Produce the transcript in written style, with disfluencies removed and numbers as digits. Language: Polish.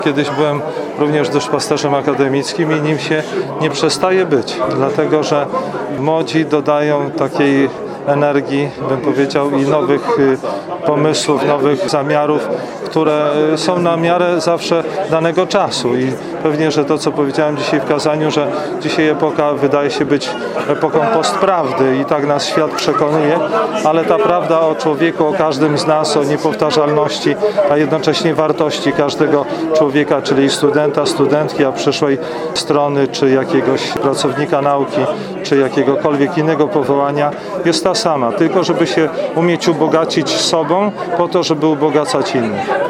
Kiedyś byłem również duszpasterzem akademickim i nim się nie przestaje być, dlatego że młodzi dodają takiej energii, bym powiedział, i nowych pomysłów, nowych zamiarów, które są na miarę zawsze danego czasu. I pewnie, że to, co powiedziałem dzisiaj w kazaniu, że dzisiaj epoka wydaje się być epoką postprawdy i tak nas świat przekonuje, ale ta prawda o człowieku, o każdym z nas, o niepowtarzalności, a jednocześnie wartości każdego człowieka, czyli studenta, studentki, a przyszłej strony, czy jakiegoś pracownika nauki, czy jakiegokolwiek innego powołania, jest ta sama, tylko żeby się umieć ubogacić sobą po to, żeby ubogacać innych.